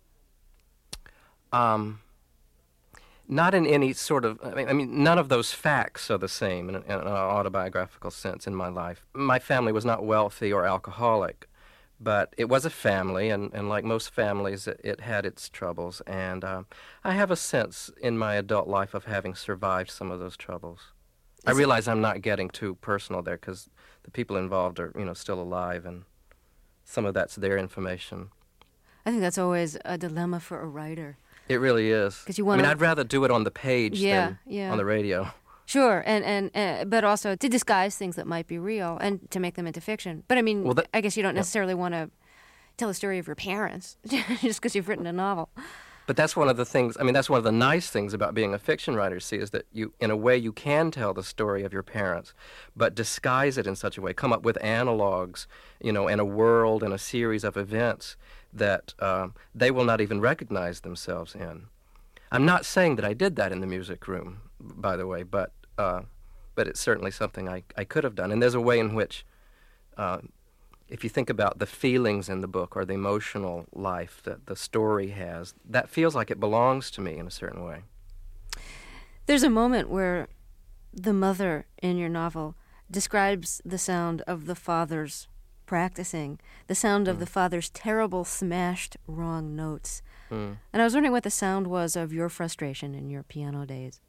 Um, not in any sort of, I mean, I mean none of those facts are the same in, in an autobiographical sense in my life. My family was not wealthy or alcoholic, but it was a family, and, and like most families, it, it had its troubles. And uh, I have a sense in my adult life of having survived some of those troubles. I realize I'm not getting too personal there because the people involved are, you know, still alive, and some of that's their information. I think that's always a dilemma for a writer. It really is. Because you want. I mean, I'd rather do it on the page yeah, than yeah. on the radio. Sure, and and uh, but also to disguise things that might be real and to make them into fiction. But I mean, well, that, I guess you don't yeah. necessarily want to tell the story of your parents just because you've written a novel. But that's one of the things, I mean, that's one of the nice things about being a fiction writer, see, is that you, in a way, you can tell the story of your parents, but disguise it in such a way, come up with analogs, you know, in a world and a series of events that uh, they will not even recognize themselves in. I'm not saying that I did that in the music room, by the way, but uh, but it's certainly something I, I could have done. And there's a way in which, uh, if you think about the feelings in the book or the emotional life that the story has, that feels like it belongs to me in a certain way. There's a moment where the mother in your novel describes the sound of the father's practicing, the sound of mm. the father's terrible smashed wrong notes. Mm. And I was wondering what the sound was of your frustration in your piano days.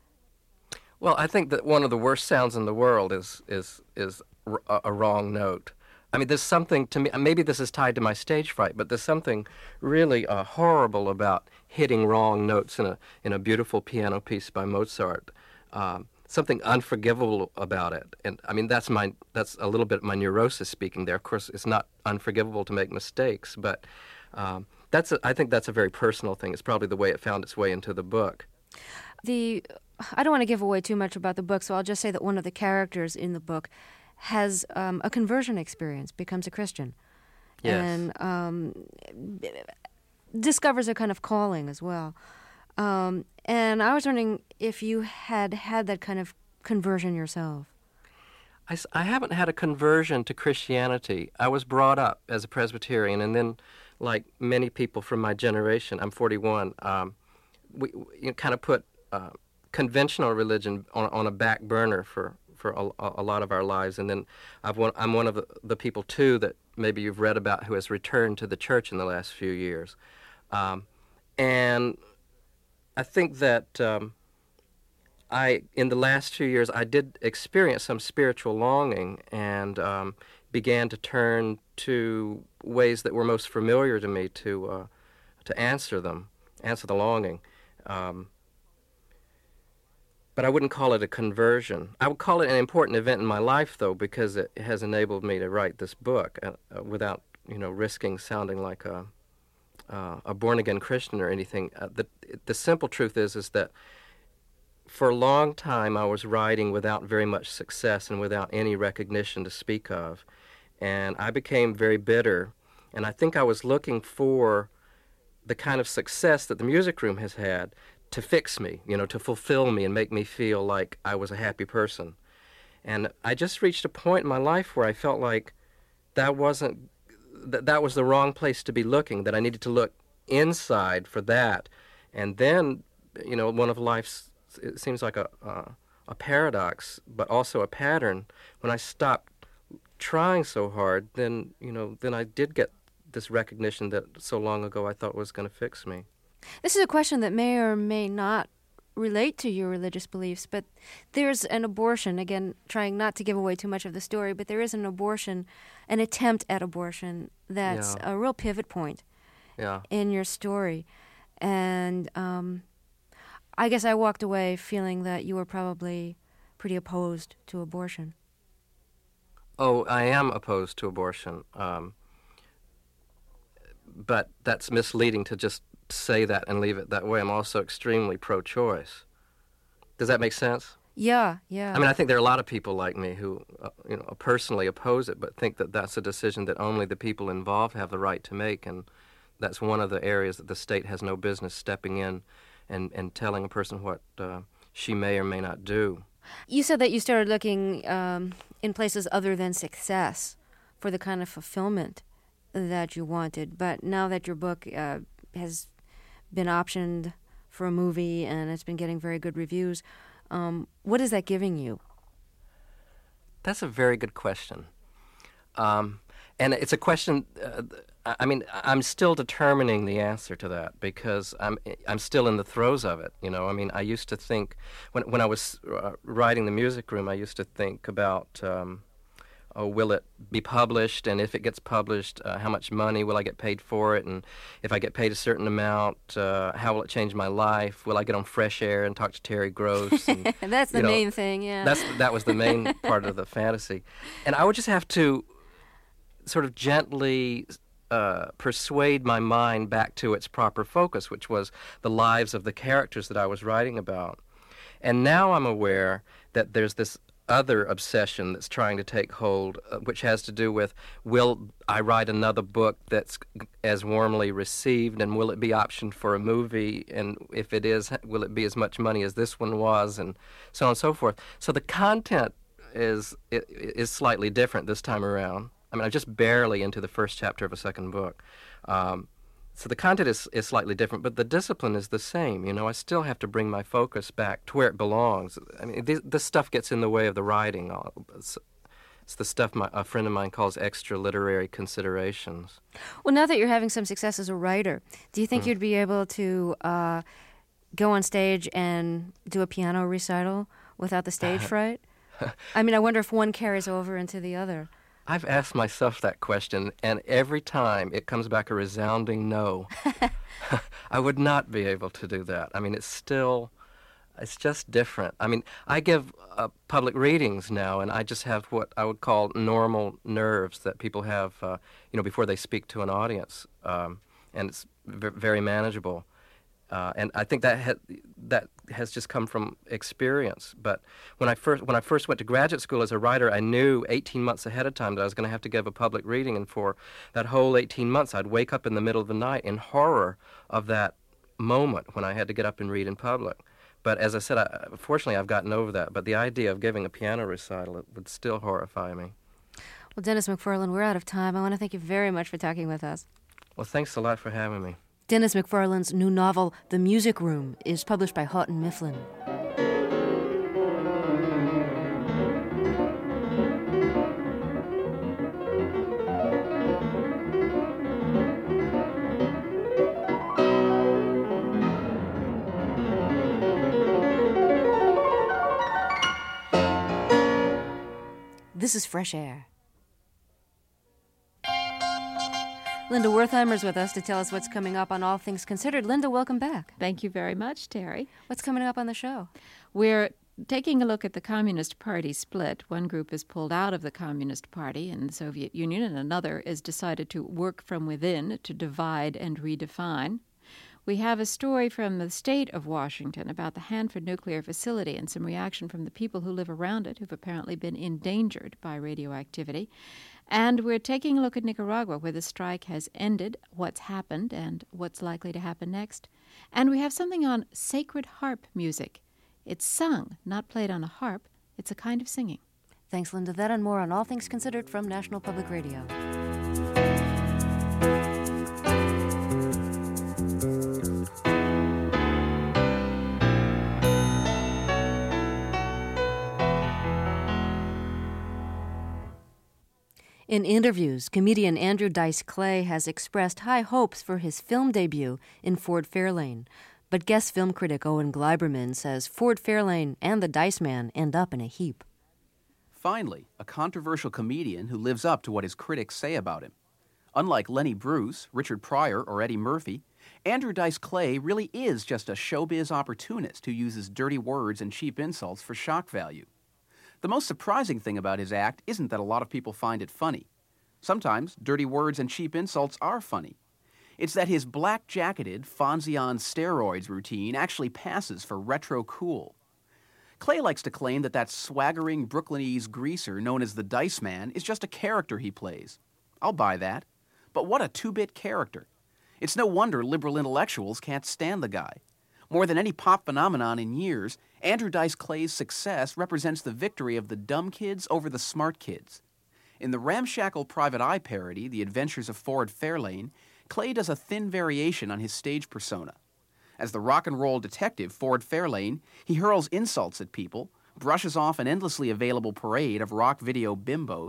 Well, I think that one of the worst sounds in the world is is is a, a wrong note. I mean, there's something to me, maybe this is tied to my stage fright, but there's something really uh, horrible about hitting wrong notes in a in a beautiful piano piece by Mozart. Um, something unforgivable about it. And I mean, that's my that's a little bit my neurosis speaking there. Of course, it's not unforgivable to make mistakes, but um, that's a, I think that's a very personal thing. It's probably the way it found its way into the book. The I don't want to give away too much about the book, so I'll just say that one of the characters in the book has um, a conversion experience, becomes a Christian, yes. and um, discovers a kind of calling as well. Um, and I was wondering if you had had that kind of conversion yourself. I, I haven't had a conversion to Christianity. I was brought up as a Presbyterian, and then, like many people from my generation, I'm forty-one, um, we, we you know, kind of put uh, conventional religion on, on a back burner for, for a, a lot of our lives. And then I've one, I'm one of the, the people, too, that maybe you've read about who has returned to the church in the last few years. Um, and I think that um, I, in the last few years, I did experience some spiritual longing and um, began to turn to ways that were most familiar to me to uh, to answer them, answer the longing. Um, but I wouldn't call it a conversion. I would call it an important event in my life, though, because it has enabled me to write this book uh, uh, without, you know, risking sounding like a uh, a born-again Christian or anything. Uh, the the simple truth is is that for a long time I was writing without very much success and without any recognition to speak of, and I became very bitter. And I think I was looking for the kind of success that the music room has had to fix me, you know, to fulfill me and make me feel like I was a happy person. And I just reached a point in my life where I felt like that wasn't, that that was the wrong place to be looking, that I needed to look inside for that. And then, you know, one of life's, it seems like a, uh, a paradox, but also a pattern. When I stopped trying so hard, then, you know, then I did get this recognition that so long ago I thought was going to fix me. This is a question that may or may not relate to your religious beliefs, but there's an abortion, again, trying not to give away too much of the story, but there is an abortion, an attempt at abortion that's yeah. a real pivot point yeah. in your story. And um, I guess I walked away feeling that you were probably pretty opposed to abortion. Oh, I am opposed to abortion. Um, but that's misleading to just say that and leave it that way. I'm also extremely pro-choice. Does that make sense? Yeah, yeah. I mean, I think there are a lot of people like me who, uh, you know, personally oppose it, but think that that's a decision that only the people involved have the right to make, and that's one of the areas that the state has no business stepping in and, and telling a person what uh, she may or may not do. You said that you started looking um, in places other than success for the kind of fulfillment that you wanted, but now that your book uh, has been optioned for a movie and it's been getting very good reviews, um, what is that giving you? That's a very good question. Um, and it's a question, uh, I mean, I'm still determining the answer to that because I'm I'm still in the throes of it. You know, I mean, I used to think when when I was uh, writing The Music Room, I used to think about, um, oh, will it be published? And if it gets published, uh, how much money will I get paid for it? And if I get paid a certain amount, uh, how will it change my life? Will I get on Fresh Air and talk to Terry Gross? And, that's the you know, main thing, yeah. That's that was the main part of the fantasy, and I would just have to sort of gently uh, persuade my mind back to its proper focus, which was the lives of the characters that I was writing about. And now I'm aware that there's this other obsession that's trying to take hold, uh, which has to do with, will I write another book that's as warmly received, and will it be optioned for a movie, and if it is, will it be as much money as this one was, and so on and so forth. So the content is is slightly different this time around. I mean, I'm just barely into the first chapter of a second book. Um, so the content is, is slightly different, but the discipline is the same. You know, I still have to bring my focus back to where it belongs. I mean, this, this stuff gets in the way of the writing. It's, it's the stuff my, a friend of mine calls extra literary considerations. Well, now that you're having some success as a writer, do you think Mm. you'd be able to uh, go on stage and do a piano recital without the stage fright? I mean, I wonder if one carries over into the other. I've asked myself that question, and every time it comes back a resounding no. I would not be able to do that. I mean, it's still, it's just different. I mean, I give uh, public readings now, and I just have what I would call normal nerves that people have, uh, you know, before they speak to an audience, um, and it's v- very manageable. Uh, and I think that ha- that has just come from experience. But when I first when I first went to graduate school as a writer, I knew eighteen months ahead of time that I was going to have to give a public reading, and for that whole eighteen months, I'd wake up in the middle of the night in horror of that moment when I had to get up and read in public. But as I said, I, fortunately, I've gotten over that. But the idea of giving a piano recital, it would still horrify me. Well, Dennis McFarlane, we're out of time. I want to thank you very much for talking with us. Well, thanks a lot for having me. Dennis McFarlane's new novel, The Music Room, is published by Houghton Mifflin. This is Fresh Air. Linda Wertheimer's with us to tell us what's coming up on All Things Considered. Linda, welcome back. Thank you very much, Terry. What's coming up on the show? We're taking a look at the Communist Party split. One group is pulled out of the Communist Party in the Soviet Union, and another is decided to work from within to divide and redefine. We have a story from the state of Washington about the Hanford nuclear facility and some reaction from the people who live around it who've apparently been endangered by radioactivity. And we're taking a look at Nicaragua, where the strike has ended, what's happened, and what's likely to happen next. And we have something on sacred harp music. It's sung, not played on a harp. It's a kind of singing. Thanks, Linda. That and more on All Things Considered from National Public Radio. In interviews, comedian Andrew Dice Clay has expressed high hopes for his film debut in Ford Fairlane. But guest film critic Owen Gleiberman says Ford Fairlane and the Dice Man end up in a heap. Finally, a controversial comedian who lives up to what his critics say about him. Unlike Lenny Bruce, Richard Pryor, or Eddie Murphy, Andrew Dice Clay really is just a showbiz opportunist who uses dirty words and cheap insults for shock value. The most surprising thing about his act isn't that a lot of people find it funny. Sometimes dirty words and cheap insults are funny. It's that his black-jacketed, Fonzie on steroids routine actually passes for retro cool. Clay likes to claim that that swaggering Brooklynese greaser known as the Dice Man is just a character he plays. I'll buy that. But what a two-bit character. It's no wonder liberal intellectuals can't stand the guy. More than any pop phenomenon in years, Andrew Dice Clay's success represents the victory of the dumb kids over the smart kids. In the ramshackle Private Eye parody, The Adventures of Ford Fairlane, Clay does a thin variation on his stage persona. As the rock and roll detective Ford Fairlane, he hurls insults at people, brushes off an endlessly available parade of rock video bimbos,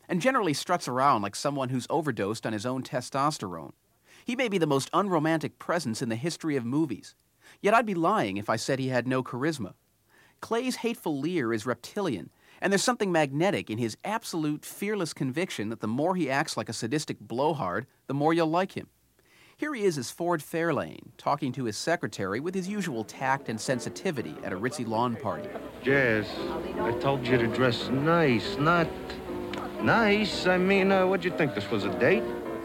and generally struts around like someone who's overdosed on his own testosterone. He may be the most unromantic presence in the history of movies, yet I'd be lying if I said he had no charisma. Clay's hateful leer is reptilian, and there's something magnetic in his absolute, fearless conviction that the more he acts like a sadistic blowhard, the more you'll like him. Here he is as Ford Fairlane, talking to his secretary with his usual tact and sensitivity at a ritzy lawn party. Jazz, I told you to dress nice, not nice. I mean, uh, what'd you think? This was a date?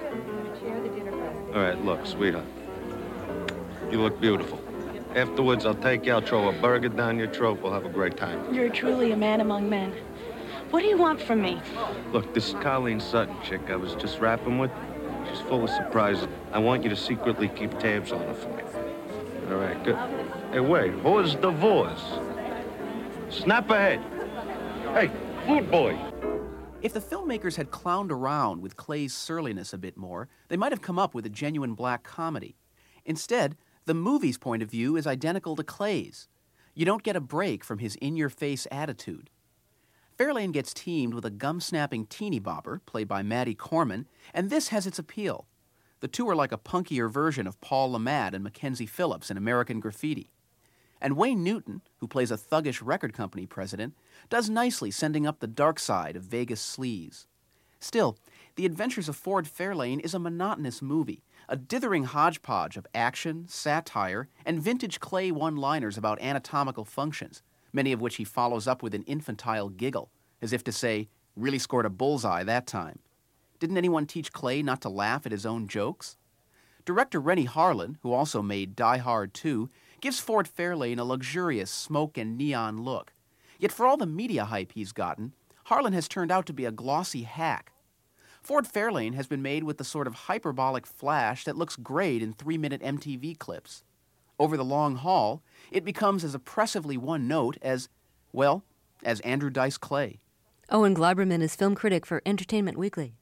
All right, look, sweetheart. You look beautiful. Afterwards, I'll take you out, throw a burger down your throat. We'll have a great time. You're truly a man among men. What do you want from me? Look, this is Colleen Sutton chick I was just rapping with. She's full of surprises. I want you to secretly keep tabs on her for me. All right, good. Hey, wait, who's the voice? Snap ahead. Hey, food boy. If the filmmakers had clowned around with Clay's surliness a bit more, they might have come up with a genuine black comedy. Instead, the movie's point of view is identical to Clay's. You don't get a break from his in-your-face attitude. Fairlane gets teamed with a gum-snapping teeny bopper, played by Maddie Corman, and this has its appeal. The two are like a punkier version of Paul Le Mat and Mackenzie Phillips in American Graffiti. And Wayne Newton, who plays a thuggish record company president, does nicely sending up the dark side of Vegas sleaze. Still, The Adventures of Ford Fairlane is a monotonous movie, a dithering hodgepodge of action, satire, and vintage Clay one-liners about anatomical functions, many of which he follows up with an infantile giggle, as if to say, really scored a bullseye that time. Didn't anyone teach Clay not to laugh at his own jokes? Director Rennie Harlin, who also made Die Hard two, gives Ford Fairlane a luxurious smoke and neon look. Yet for all the media hype he's gotten, Harlin has turned out to be a glossy hack. Ford Fairlane has been made with the sort of hyperbolic flash that looks great in three-minute M T V clips. Over the long haul, it becomes as oppressively one-note as, well, as Andrew Dice Clay. Owen Gleiberman is film critic for Entertainment Weekly.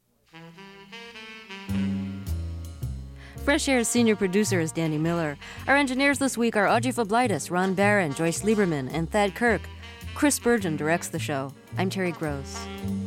Fresh Air's senior producer is Danny Miller. Our engineers this week are Audrey Fablitis, Ron Barron, Joyce Lieberman, and Thad Kirk. Chris Spurgeon directs the show. I'm Terry Gross.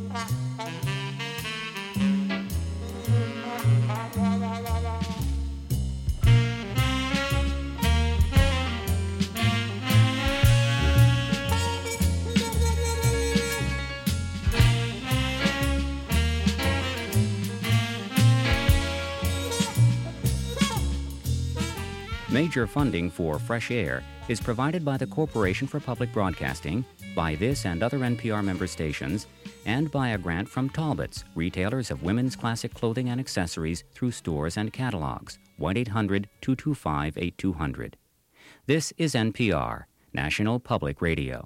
Major funding for Fresh Air is provided by the Corporation for Public Broadcasting, by this and other N P R member stations, and by a grant from Talbots, retailers of women's classic clothing and accessories through stores and catalogs. one eight hundred two two five eight two zero zero. This is N P R, National Public Radio.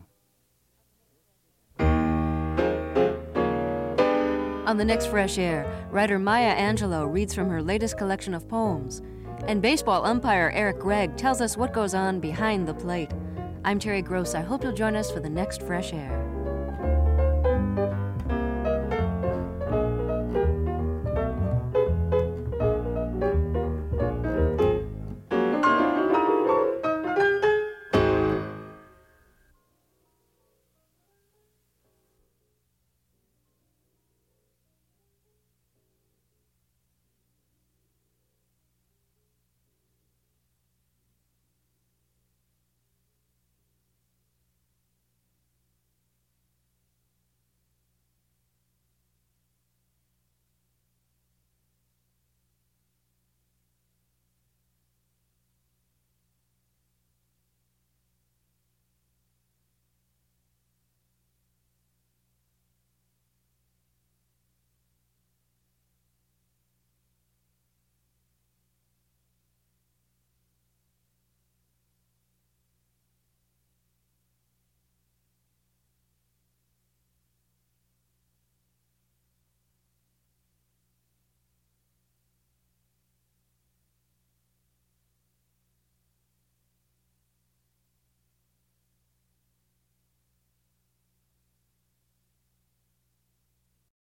On the next Fresh Air, writer Maya Angelou reads from her latest collection of poems. And baseball umpire Eric Gregg tells us what goes on behind the plate. I'm Terry Gross. I hope you'll join us for the next Fresh Air.